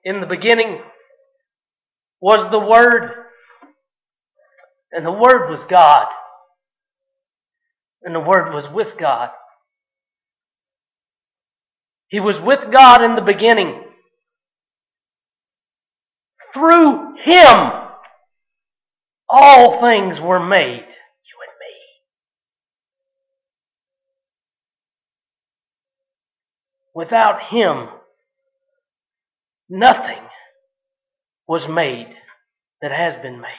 In the beginning was the Word, and the Word was God, and the Word was with God. He was with God in the beginning. Through Him, all things were made. You and me. Without Him, nothing was made that has been made.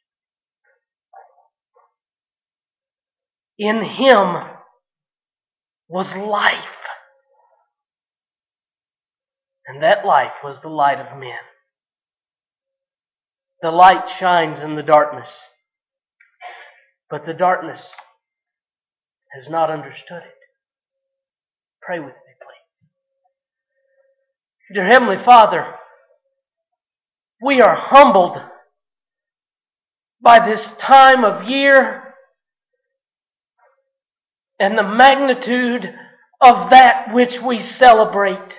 In Him was life, and that life was the light of men. The light shines in the darkness, but the darkness has not understood it. Pray with me, please. Dear Heavenly Father, we are humbled by this time of year and the magnitude of that which we celebrate.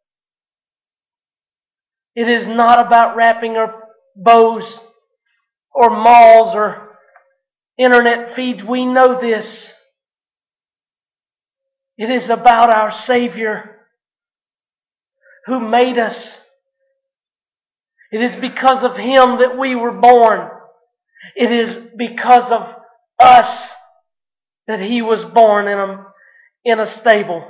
It is not about wrapping our bows or malls or internet feeds. We know this. It is about our Savior who made us. It is because of Him that we were born. It is because of us that He was born in a stable.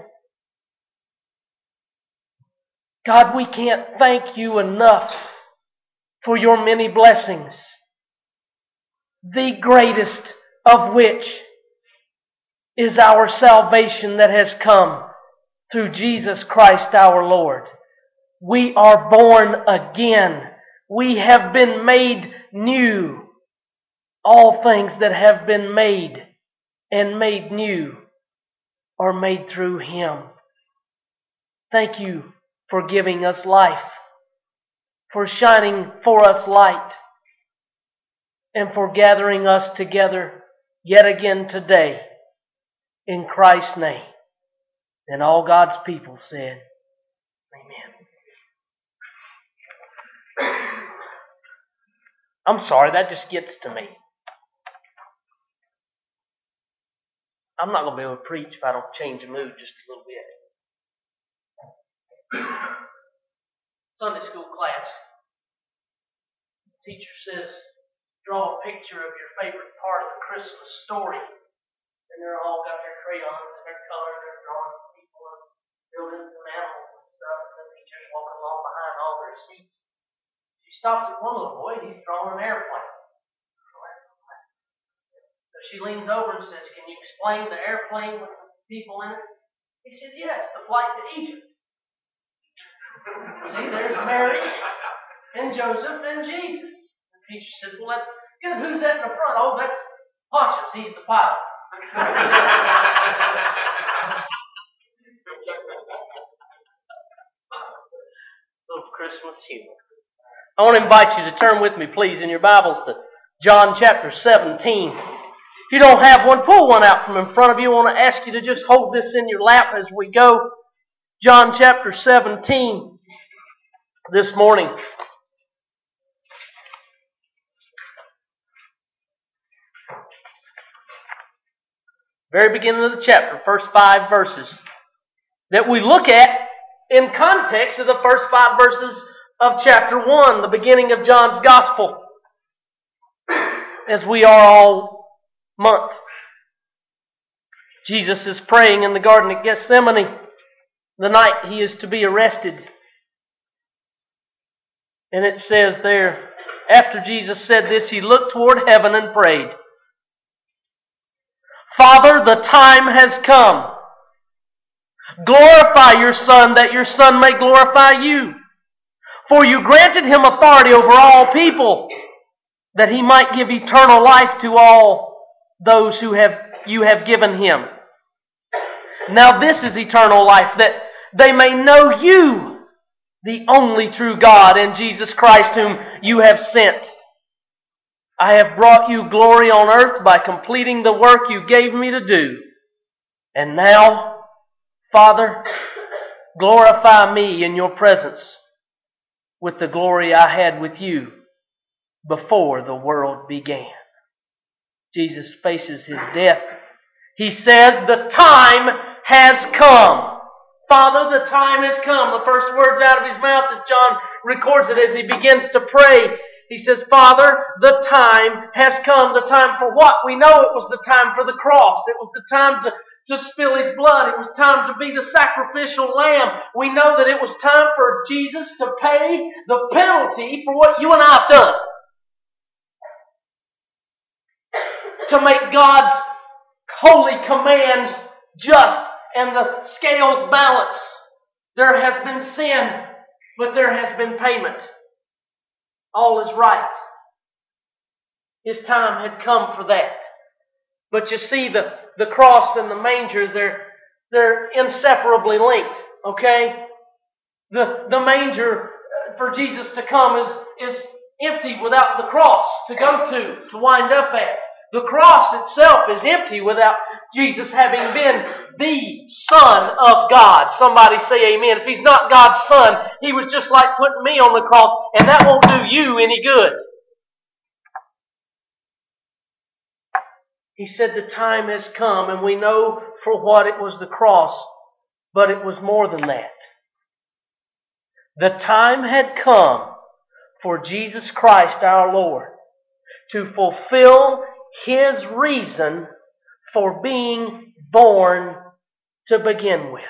God, we can't thank You enough for Your many blessings, the greatest of which is our salvation that has come through Jesus Christ our Lord. We are born again. We have been made new. All things that have been made and made new are made through Him. Thank You for giving us life, for shining for us light, and for gathering us together yet again today in Christ's name. And all God's people said, Amen. I'm sorry, that just gets to me. I'm not going to be able to preach if I don't change the mood just a little bit. Sunday school class. The teacher says, draw a picture of your favorite part of the Christmas story. And they're all got their crayons and their color and they're drawing people and buildings and animals and stuff. And the teacher's walking along behind all their seats. She stops at one little boy and he's drawing an airplane. So she leans over and says, can you explain the airplane with the people in it? He said, yes, the flight to Egypt. See, there's Mary and Joseph and Jesus. The teacher says, well, that's good. Who's that in the front? Oh, that's Pontius. He's the pilot. Little Christmas humor. I want to invite you to turn with me, please, in your Bibles to John chapter 17. If you don't have one, pull one out from in front of you. I want to ask you to just hold this in your lap as we go. John chapter 17 this morning. Very beginning of the chapter, first 5 verses that we look at in context of the first 5 verses of chapter 1, the beginning of John's Gospel, as we are all month. Jesus is praying in the Garden of Gethsemane the night He is to be arrested. And it says there, after Jesus said this, He looked toward heaven and prayed, Father, the time has come. Glorify Your Son, that Your Son may glorify You. For You granted Him authority over all people, that He might give eternal life to all those who You have given Him. Now this is eternal life, that they may know You, the only true God, and Jesus Christ whom You have sent. I have brought You glory on earth by completing the work You gave Me to do. And now, Father, glorify Me in Your presence with the glory I had with you before the world began. Jesus faces His death. He says, the time has come. Father, the time has come. The first words out of His mouth as John records it as He begins to pray. He says, Father, the time has come. The time for what? We know it was the time for the cross. It was the time to spill His blood. It was time to be the sacrificial lamb. We know that it was time for Jesus to pay the penalty for what you and I have done. To make God's holy commands just and the scales balance. There has been sin, but there has been payment. All is right. His time had come for that. But you see, the cross and the manger, they're inseparably linked. Okay? The manger for Jesus to come is empty without the cross to go to wind up at. The cross itself is empty without Jesus having been the Son of God. Somebody say amen. If He's not God's Son, He was just like putting me on the cross, and that won't do you any good. He said the time has come, and we know for what it was the cross, but it was more than that. The time had come for Jesus Christ our Lord to fulfill His reason for being born to begin with.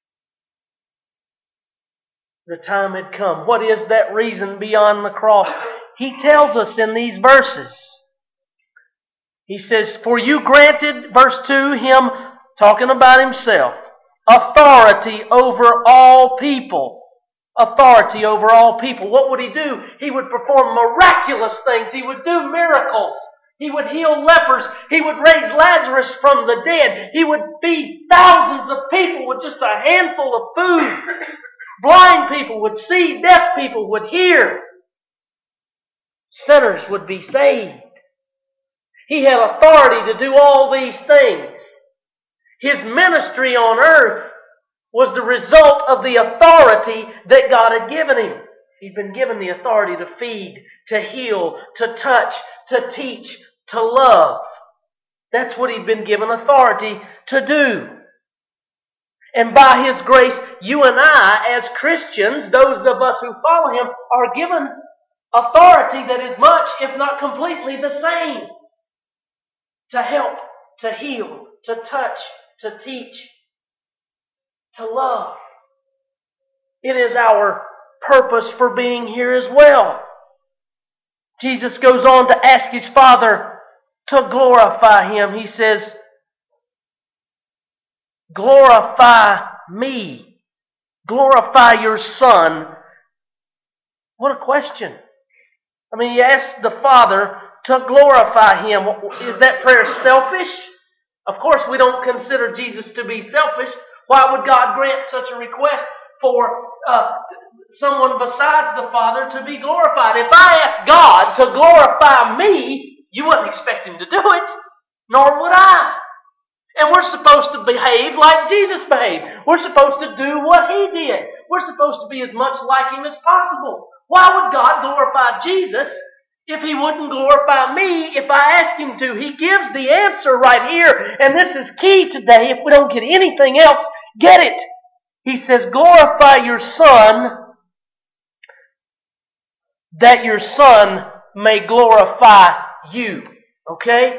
The time had come. What is that reason beyond the cross? He tells us in these verses. He says, for you granted, verse 2, Him, talking about Himself, authority over all people. Authority over all people. What would He do? He would perform miraculous things. He would do miracles. He would heal lepers. He would raise Lazarus from the dead. He would feed thousands of people with just a handful of food. Blind people would see. Deaf people would hear. Sinners would be saved. He had authority to do all these things. His ministry on earth was the result of the authority that God had given Him. He'd been given the authority to feed, to heal, to touch, to teach, to love. That's what He'd been given authority to do. And by His grace, you and I, as Christians, those of us who follow Him, are given authority that is much, if not completely, the same. To help, to heal, to touch, to teach, to love. It is our purpose for being here as well. Jesus goes on to ask His Father to glorify Him. He says, glorify me. Glorify your Son. What a question. I mean, He asked the Father to glorify Him. Is that prayer selfish? Of course, we don't consider Jesus to be selfish. Why would God grant such a request for someone besides the Father to be glorified? If I ask God to glorify me, you wouldn't expect Him to do it, nor would I. And we're supposed to behave like Jesus behaved. We're supposed to do what He did. We're supposed to be as much like Him as possible. Why would God glorify Jesus if He wouldn't glorify me if I ask Him to? He gives the answer right here. And this is key today. If we don't get anything else, get it. He says, glorify your Son, that your Son may glorify you. Okay?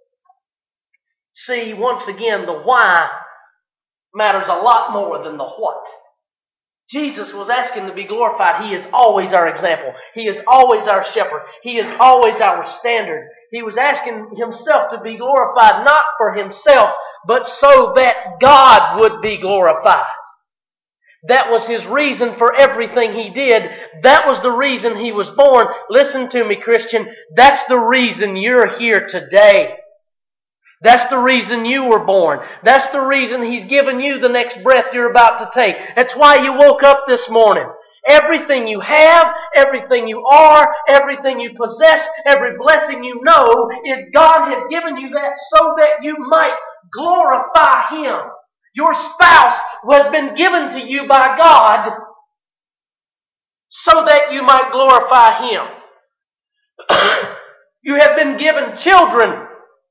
See, once again, the why matters a lot more than the what. Jesus was asking to be glorified. He is always our example. He is always our shepherd. He is always our standard. He was asking Himself to be glorified, not for Himself, but so that God would be glorified. That was His reason for everything He did. That was the reason He was born. Listen to me, Christian. That's the reason you're here today. That's the reason you were born. That's the reason He's given you the next breath you're about to take. That's why you woke up this morning. Everything you have, everything you are, everything you possess, every blessing you know is God has given you that so that you might glorify Him. Your spouse has been given to you by God so that you might glorify Him. You have been given children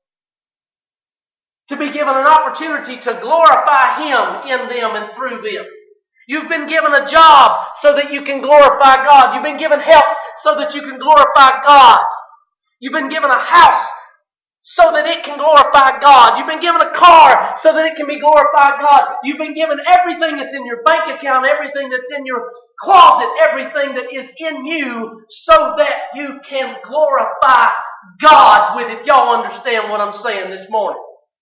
to be given an opportunity to glorify Him in them and through them. You've been given a job so that you can glorify God. You've been given health so that you can glorify God. You've been given a house so that it can glorify God. You've been given a car so that it can be glorified God. You've been given everything that's in your bank account, everything that's in your closet, everything that is in you so that you can glorify God with it. Y'all understand what I'm saying this morning?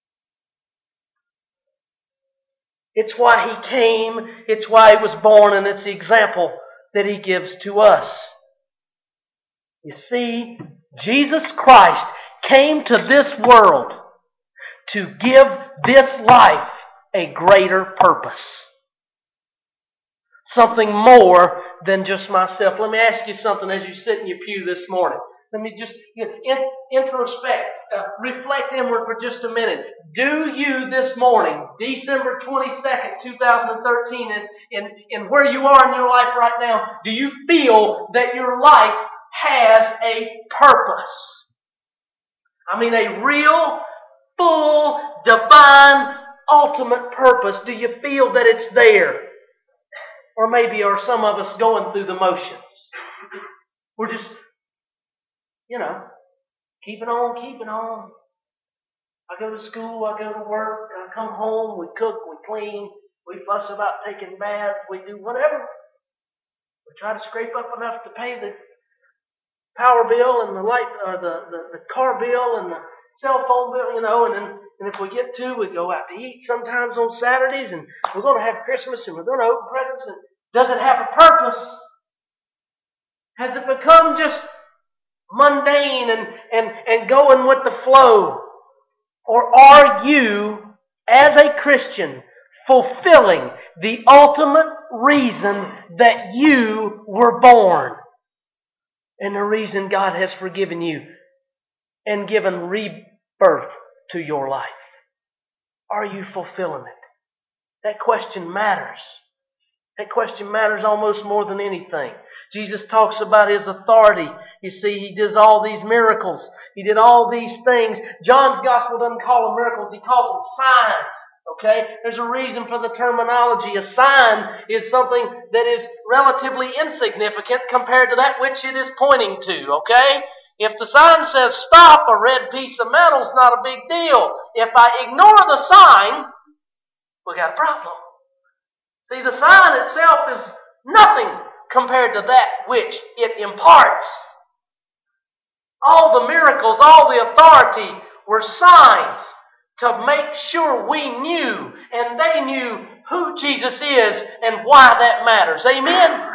It's why He came, it's why He was born, and it's the example that He gives to us. You see, Jesus Christ came to this world to give this life a greater purpose. Something more than just myself. Let me ask you something as you sit in your pew this morning. Let me just introspect, reflect inward for just a minute. Do you this morning, December 22nd, 2013, in where you are in your life right now, do you feel that your life has a purpose? I mean a real, full, divine, ultimate purpose. Do you feel that it's there? Or maybe are some of us going through the motions? We're just, keeping on. I go to school, I go to work, I come home, we cook, we clean, we fuss about taking baths, we do whatever. We try to scrape up enough to pay the power bill and the light, or the car bill and the cell phone bill, and if we get to, we go out to eat sometimes on Saturdays, and we're going to have Christmas, and we're going to open presents. And does it have a purpose? Has it become just mundane and going with the flow? Or are you, as a Christian, fulfilling the ultimate reason that you were born? And the reason God has forgiven you and given rebirth to your life. Are you fulfilling it? That question matters. That question matters almost more than anything. Jesus talks about His authority. You see, He does all these miracles. He did all these things. John's Gospel doesn't call them miracles. He calls them signs. Okay? There's a reason for the terminology. A sign is something that is relatively insignificant compared to that which it is pointing to. Okay? If the sign says stop, a red piece of metal is not a big deal. If I ignore the sign, we got a problem. See, the sign itself is nothing compared to that which it imparts. All the miracles, all the authority were signs to make sure we knew and they knew who Jesus is and why that matters. Amen?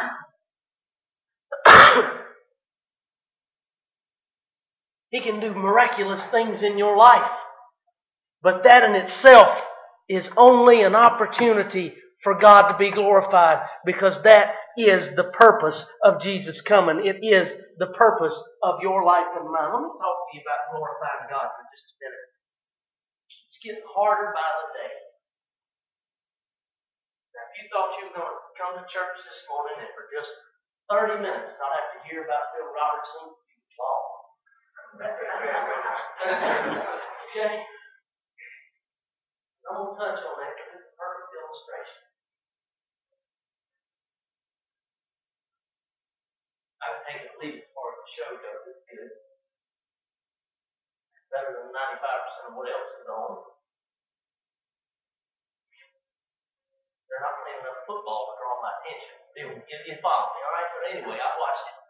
He can do miraculous things in your life. But that in itself is only an opportunity for God to be glorified, because that is the purpose of Jesus coming. It is the purpose of your life and mine. Let me talk to you about glorifying God for just a minute. It's getting harder by the day. Now, if you thought you were going to come to church this morning and for just 30 minutes not have to hear about Phil Robertson, you was wrong. Okay? I'm going to touch on that because it's a perfect illustration. I can take it or leave it as far as the show goes. It's good. Better than 95% of what else is on. They're not playing enough football to draw my attention. You follow me, all right? But anyway, I watched it.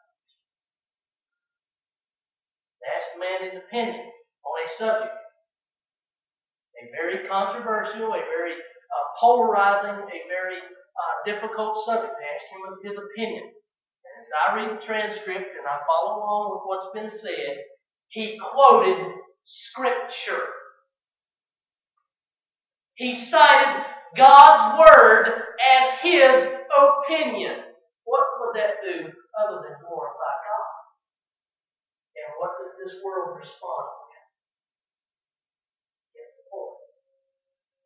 They asked the man his opinion on a subject. A very controversial, a very polarizing, a very difficult subject. They asked him his opinion. And as I read the transcript and I follow along with what's been said, he quoted Scripture. He cited God's Word as his opinion. What would that do other than glorify God? And what does this world respond with? Get the point.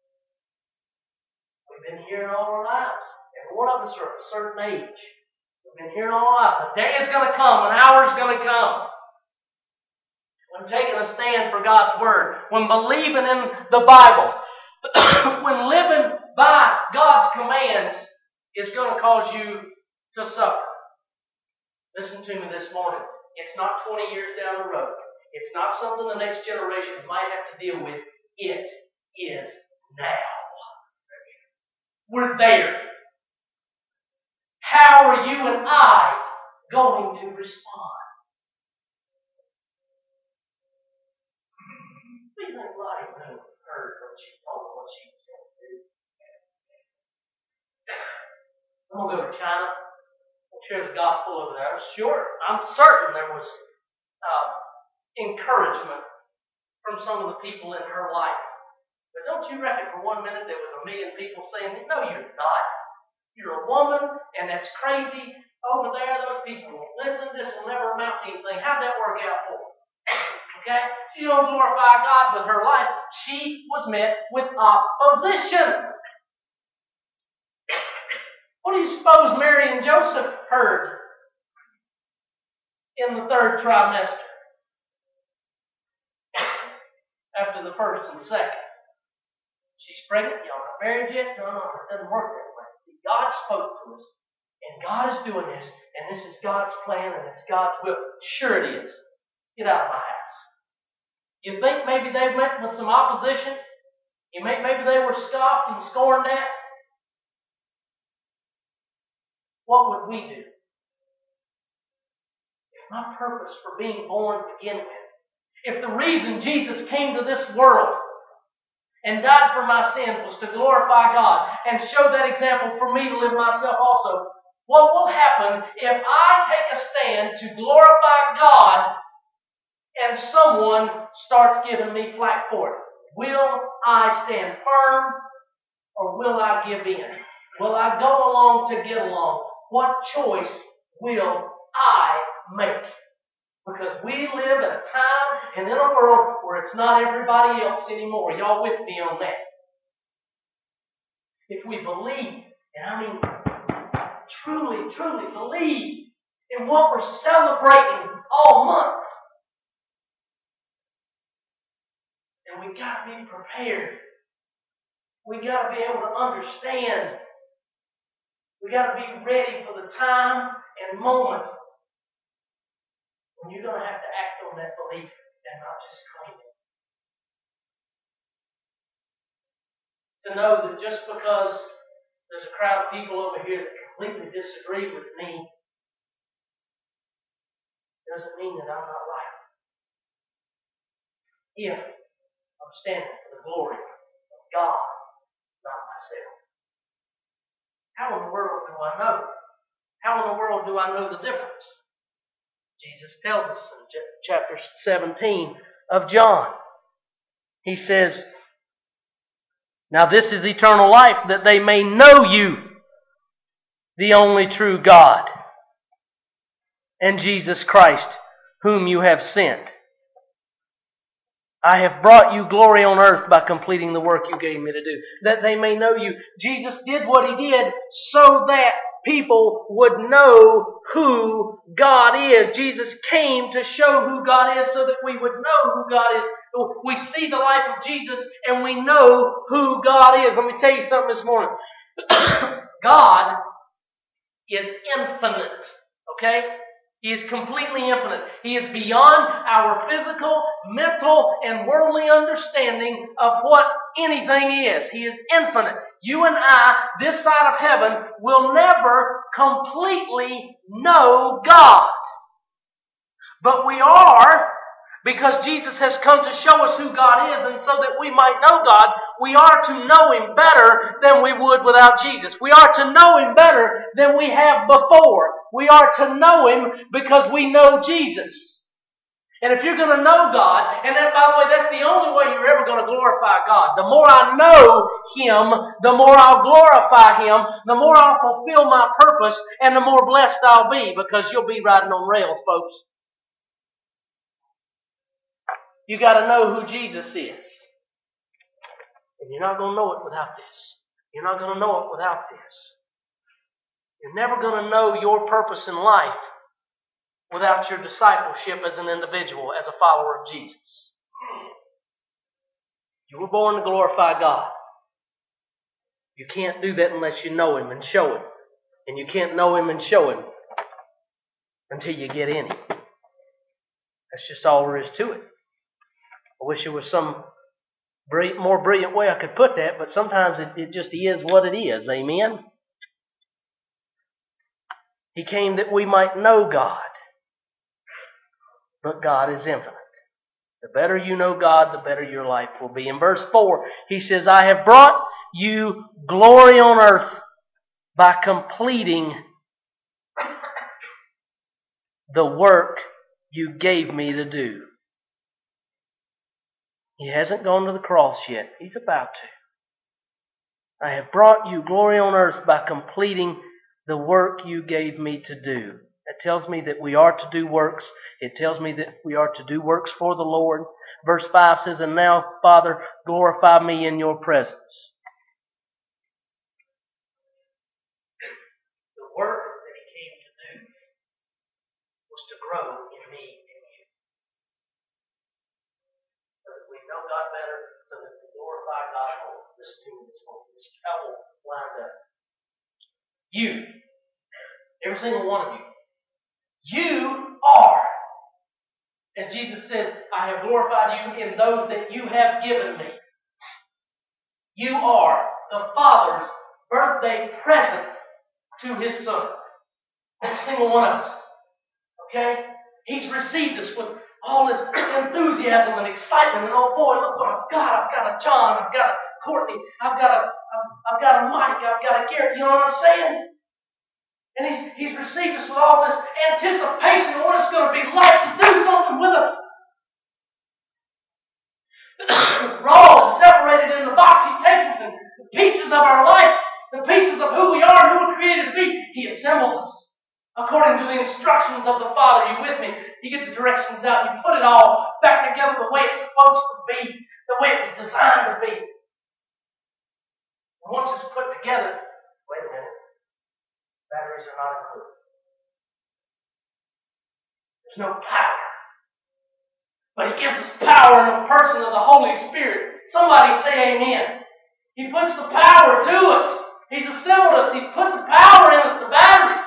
We've been hearing all our lives. Every one of us are at a certain age. We've been hearing all our lives. A day is going to come, an hour is going to come. When taking a stand for God's Word, when believing in the Bible, when living by God's commands is going to cause you to suffer. Listen to me this morning. It's not 20 years down the road. It's not something the next generation might have to deal with. It is now. We're there. How are you and I going to respond? We think Lottie Moon heard what she told what she was going to do. I'm going to go to China. I'll share the gospel over there. Sure, I'm certain there was encouragement from some of the people in her life. But don't you reckon for 1 minute there was 1 million people saying, no, you're not. You're a woman, and that's crazy. Over there, those people won't listen. This will never amount to anything. How'd that work out for her? Okay? She don't glorify God with her life. She was met with opposition. What do you suppose Mary and Joseph heard in the 3rd trimester? After the 1st and 2nd. She's pregnant, y'all not married yet? No, it doesn't work that way. See, God spoke to us, and God is doing this, and this is God's plan, and it's God's will. Sure it is. Get out of my house. You think maybe they've met with some opposition? You think maybe they were scoffed and scorned at? What would we do? If my purpose for being born to begin with, if the reason Jesus came to this world and died for my sins was to glorify God and show that example for me to live myself also, what will happen if I take a stand to glorify God and someone starts giving me flack for it? Will I stand firm or will I give in? Will I go along to get along? What choice will I make? Because we live in a time and in a world where it's not everybody else anymore. Y'all with me on that? If we believe, and I mean truly, truly believe in what we're celebrating all month, then we've got to be prepared. We've got to be able to understand. We've got to be ready for the time and moment when you're going to have to act on that belief and not just claim it. To know that just because there's a crowd of people over here that completely disagree with me doesn't mean that I'm not right. If I'm standing for the glory of God, not myself. How in the world do I know? How in the world do I know the difference? Jesus tells us in chapter 17 of John. He says, now this is eternal life, that they may know you, the only true God, and Jesus Christ, whom you have sent. I have brought you glory on earth by completing the work you gave me to do, that they may know you. Jesus did what He did so that people would know who God is. Jesus came to show who God is so that we would know who God is. We see the life of Jesus and we know who God is. Let me tell you something this morning. God is infinite. Okay? He is completely infinite. He is beyond our physical, mental, and worldly understanding of what anything is. He is infinite. You and I, this side of heaven, will never completely know God. But we are, because Jesus has come to show us who God is, and so that we might know God, we are to know Him better than we would without Jesus. We are to know Him better than we have before. We are to know Him because we know Jesus. And if you're going to know God, and that, by the way, that's the only way you're ever going to glorify God. The more I know Him, the more I'll glorify Him, the more I'll fulfill my purpose, and the more blessed I'll be, because you'll be riding on rails, folks. You got to know who Jesus is. And you're not going to know it without this. You're not going to know it without this. You're never going to know your purpose in life without your discipleship as an individual, as a follower of Jesus. You were born to glorify God. You can't do that unless you know Him and show Him. And you can't know Him and show Him until you get in Him. That's just all there is to it. I wish there was some more brilliant way I could put that, but sometimes it just is what it is. Amen? He came that we might know God. But God is infinite. The better you know God, the better your life will be. In verse 4, He says, I have brought you glory on earth by completing the work you gave me to do. He hasn't gone to the cross yet. He's about to. I have brought you glory on earth by completing the work you gave me to do. That tells me that we are to do works. It tells me that we are to do works for the Lord. Verse 5 says, and now, Father, glorify me in your presence. The work that He came to do was to grow in me and you. So that we know God better, so that we glorify God more. Listen to me this morning. This couple lined up. You, every single one of you, you are, as Jesus says, I have glorified you in those that you have given me. You are the Father's birthday present to His Son. Every single one of us. Okay? He's received us with all this enthusiasm and excitement. And oh boy, look what I've got. I've got a John. I've got a Courtney. I've got a Mike. I've got a Garrett. You know what I'm saying? And he's received us with all this anticipation of what it's going to be like to do something with us. Raw and separated in the box, He takes us in the pieces of our life, the pieces of who we are and who we're created to be. He assembles us according to the instructions of the Father. You with me? You get the directions out. You put it all back together the way it's supposed to be, the way it was designed to be. And once it's put together, wait a minute. Batteries are not included. There's no power. But He gives us power in the person of the Holy Spirit. Somebody say amen. He puts the power to us. He's assembled us. He's put the power in us, the batteries.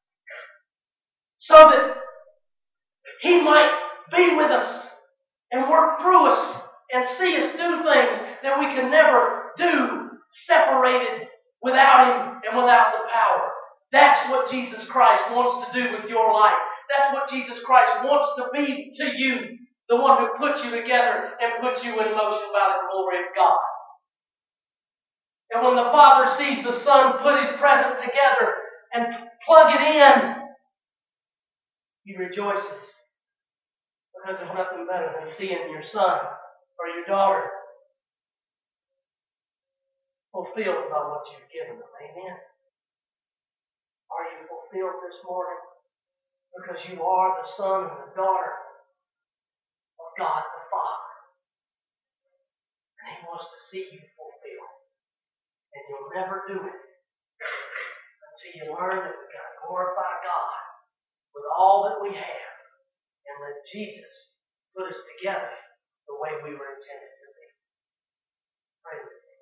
So that He might be with us and work through us and see us do things that we can never do separated without Him and without the power. That's what Jesus Christ wants to do with your life. That's what Jesus Christ wants to be to you. The one who put you together and put you in motion by the glory of God. And when the Father sees the Son put His presence together and plug it in, He rejoices. Because there's nothing better than seeing your son or your daughter fulfilled by what you've given them. Amen. Are you fulfilled this morning? Because you are the son and the daughter of God the Father. And He wants to see you fulfilled. And you'll never do it until you learn that we've got to glorify God with all that we have and let Jesus put us together the way we were intended to be. Pray with me.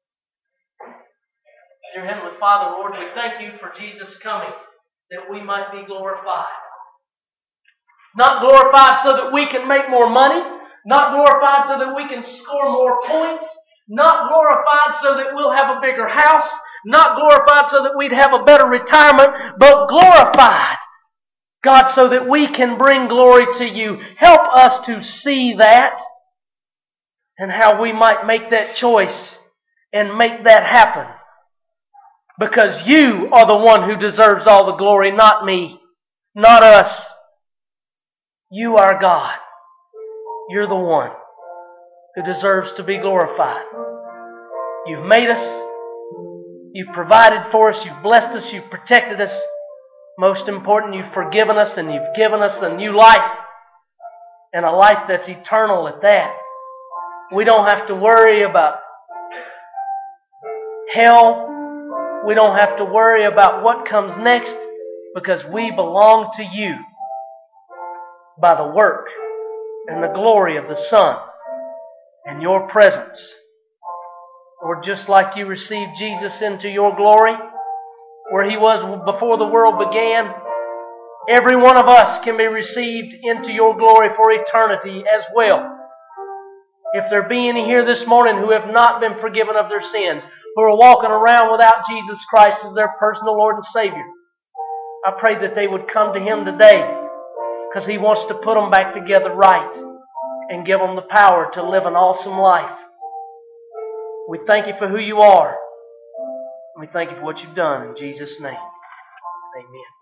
Dear Heavenly Father, Lord, we thank You for Jesus coming that we might be glorified. Not glorified so that we can make more money. Not glorified so that we can score more points. Not glorified so that we'll have a bigger house. Not glorified so that we'd have a better retirement. But glorified, God, so that we can bring glory to You. Help us to see that and how we might make that choice and make that happen. Because You are the one who deserves all the glory, not me, not us. You are God. You're the one who deserves to be glorified. You've made us. You've provided for us. You've blessed us. You've protected us. Most important, You've forgiven us and You've given us a new life. And a life that's eternal at that. We don't have to worry about hell. We don't have to worry about what comes next because we belong to you by the work and the glory of the Son and your presence. Lord, just like you received Jesus into your glory, where He was before the world began, every one of us can be received into your glory for eternity as well. If there be any here this morning who have not been forgiven of their sins, who are walking around without Jesus Christ as their personal Lord and Savior, I pray that they would come to Him today, because He wants to put them back together right and give them the power to live an awesome life. We thank you for who you are. We thank you for what you've done. In Jesus' name, amen.